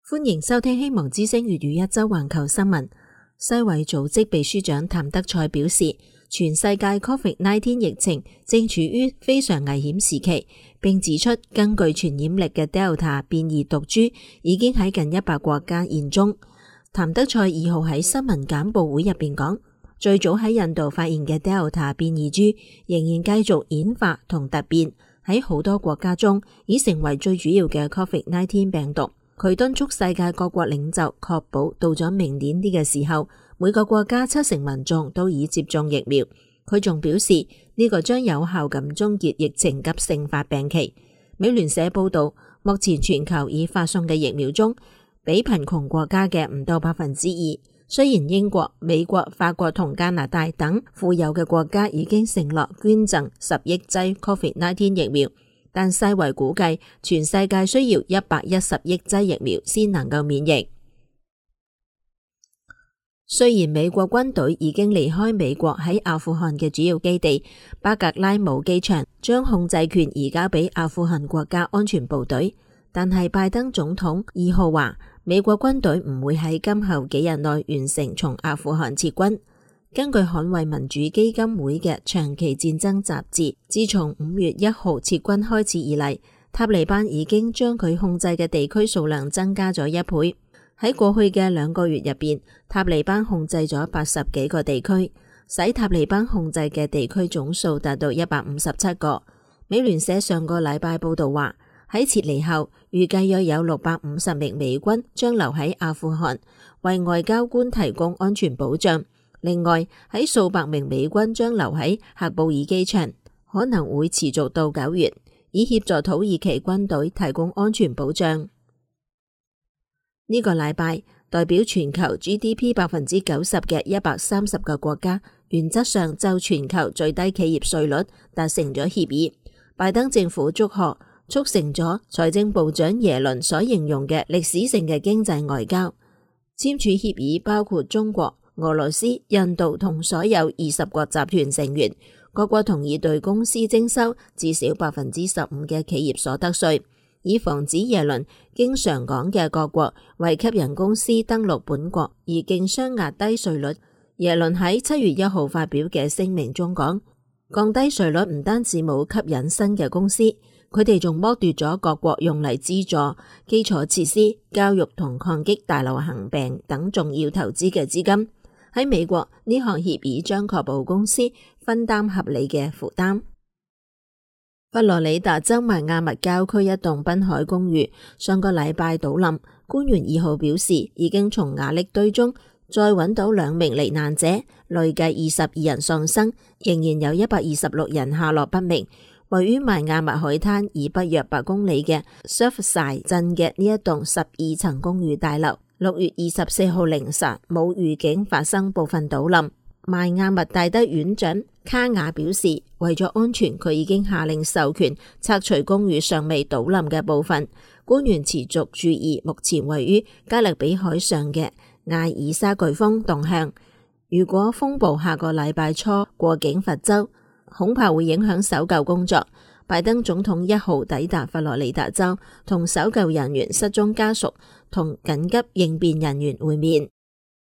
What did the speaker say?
歡迎收聽希望之聲粵語一周環球新聞。世衛組織秘書長譚德塞表示，全世界 COVID-19 疫情正處於非常危險時期，並指出根據傳染力嘅 Delta 變異毒株已經喺近100國家現蹤。譚德塞2號喺新聞簡報會入邊講，最早喺印度發現嘅 Delta 變異株仍然繼續演化同突變，喺好多國家中已成為最主要嘅 COVID-19 病毒。佢敦促世界各國領袖確保到咗明年啲嘅時候，每個國家70%民眾都已接種疫苗。佢仲表示呢個將有效咁終結疫情急性發病期。美聯社報道，目前全球已發送嘅疫苗中，比貧窮國家嘅唔到2%。雖然英國、美國、法國同加拿大等富有嘅國家已經承諾捐贈10億劑 COVID-19 疫苗，但世衛估計全世界需要110億劑疫苗先能夠免疫。雖然美國軍隊已經離開美國喺阿富汗嘅主要基地巴格拉姆機場，將控制權移交俾阿富汗國家安全部隊，但係拜登總統2號話，美國軍隊唔會喺今後幾日內完成從阿富汗撤軍。根據捍衛民主基金會嘅長期戰爭雜誌，自從5月1號撤軍開始以嚟，塔利班已經將佢控制嘅地區數量增加咗1倍。喺過去嘅2個月入邊，塔利班控制咗80幾個地區，使塔利班控制嘅地區總數達到157個。美聯社上個禮拜報道話，喺撤離後，預計約有650名美軍將留喺阿富汗，為外交官提供安全保障。另外，喺數百名美軍將留喺喀布爾機場，可能會持續到9月，以協助土耳其軍隊提供安全保障。呢個禮拜，代表全球 GDP 90%嘅130個國家，原則上就全球最低企業稅率達成咗協議。拜登政府祝賀，促成咗財政部長耶倫所形容嘅歷史性嘅經濟外交。簽署協議包括中國、俄羅斯、印度同所有20國集團成員，各國同意對公司徵收至少15%嘅企業所得稅，以防止耶倫經常講嘅各國為吸引公司登陸本國而競相壓低稅率。耶倫喺7月1號發表嘅聲明中講，降低稅率唔單止冇吸引新嘅公司，佢哋仲剝奪咗各國用嚟資助基礎設施、教育同抗擊大流行病等重要投資嘅資金。喺美國，呢項協議將確保公司分擔合理嘅負擔。佛羅里達州邁阿密郊區一棟濱海公寓上個禮拜倒冧，官員2號表示已經從瓦礫堆中再揾到2名罹難者，累計22人喪生，仍然有126人下落不明。位於邁阿密海灘以北約8公里嘅 Surfside 鎮嘅呢一棟12層公寓大樓，6月24號凌晨冇預警發生部分倒冧。邁阿密大德院長卡雅表示，為咗安全，佢已經下令授權拆除公寓尚未倒冧嘅部分。官員持續注意目前位於加勒比海上嘅艾爾莎颶風動向。如果風暴下個禮拜初過境佛州，恐怕會影響搜救工作。拜登總統1號抵達佛羅里達州，同搜救人員、失蹤家屬同緊急應變人員會面。